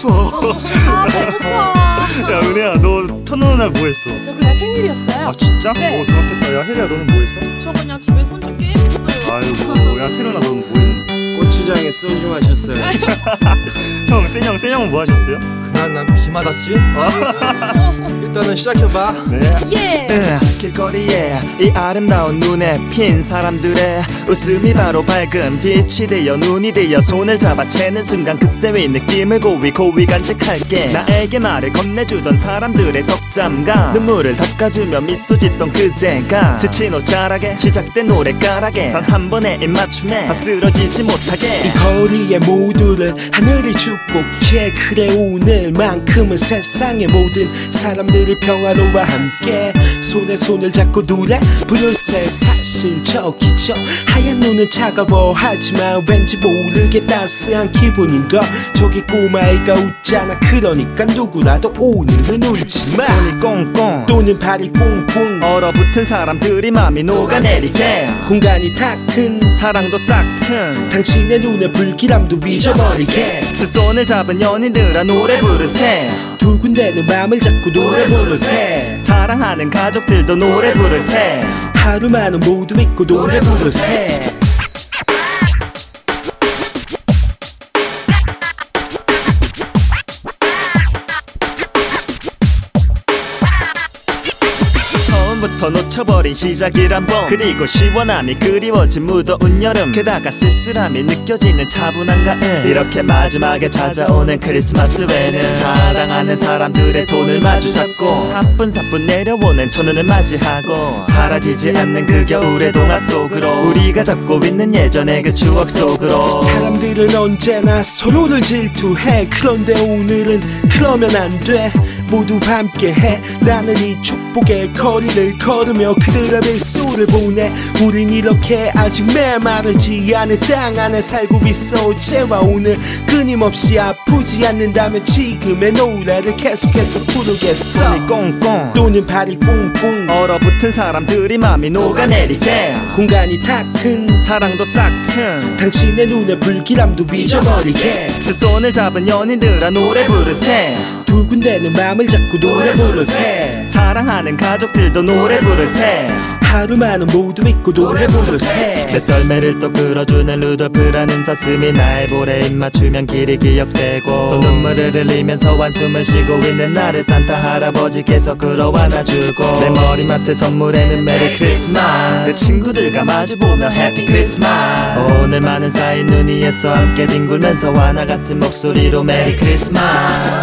아 배고파. 야 은혜야, 너 첫눈 날 뭐 했어? 저 그날 생일이었어요. 아 진짜? 네. 오 좋았겠다. 야 혜리야, 너는 뭐 했어? 저 그냥 집에서 혼자 게임했어요. 아이고, 야 태련아, 너는 뭐 했니? 고추장에 소주 마셨어요. 형, 센형은 뭐 하셨어요? 그날 난 비 맞았지? 일단은 시작해봐. 네. 예. 길거리에 이 아름다운 눈에 핀 사람들의 웃음이 바로 밝은 빛이 되어 눈이 되어 손을 잡아채는 순간 그때 위 느낌을 고이 간직할게. 나에게 말을 건네주던 사람들의 덕잠과 눈물을 닦아주며 미소 짓던 그제가 스친 옷자락에 시작된 노랫가락에 단 한 번의 입맞춤에 다 쓰러지지 못하게. 이 거리의 모두를 하늘이 축복해. 그래 오늘만큼은 세상의 모든 사람들이 평화로와 함께 손에 손을 잡고 노래 부르세. 사실 저기 저 하얀 눈은 차가워 하지만 왠지 모르게 따스한 기분인걸. 저기 꼬마애가 웃잖아. 그러니까 누구라도 오늘은 울지마. 손이 꽁꽁 또는 발이 꽁꽁 얼어붙은 사람들이 맘이 녹아내리게. 공간이 탁 튼 사랑도 싹튼 당신의 눈에 불길함도 잊어버리게. 두 손을 잡은 연인들아 노래 부르세. 두근대는 맘을 잡고 노래 부르세. 사랑하는 가족들도 노래 부르세. 하루만은 모두 믿고 노래 부르세. 처음부터 놓쳐버린 시작이란 번, 그리고 시원함이 그리워진 무더운 여름, 게다가 쓸쓸함이 느껴지는 차분한 가을. 이렇게 마지막에 찾아오는 크리스마스에는 사랑하는 사람들의 손을 마주잡고 사뿐사뿐 내려오는 첫눈을 맞이하고 사라지지 않는 그 겨울의 동화 속으로 우리가 잡고 있는 예전의 그 추억 속으로. 사람들은 언제나 서로를 질투해. 그런데 오늘은 그러면 안 돼. 모두 함께해. 나는 이 축복의 거리를 걸으며 그들의 빗소를 보내. 우린 이렇게 아직 메마르지 않은 땅 안에 살고 있어. 어제와 오늘 끊임없이 아프지 않는다면 지금의 노래를 계속해서 부르겠어. 손이 꽁꽁 또는 발이 꽁꽁 얼어붙은 사람들이 맘이 녹아내리게. 공간이 탁 튼 사랑도 싹튼 당신의 눈에 불길함도 잊어버리게. 두 손을 잡은 연인들아 노래 부르세. 두근대는 맘을 잡고 노래 부르세. 사랑하는 가족들도 노래 부르세. 하루만은 모두 믿고 노래 부르세. 내 썰매를 또 끌어주는 루돌프라는 사슴이 나의 볼에 입맞추면 길이 기억되고 또 눈물을 흘리면서 한숨을 쉬고 있는 나를 산타 할아버지께서 끌어안아주고 내 머리맡에 선물에는 메리 크리스마스. 그 친구들과 마주보며 해피 크리스마스. 오늘 많은 쌓인 눈 위에서 함께 뒹굴면서 하나 같은 목소리로 메리 크리스마스.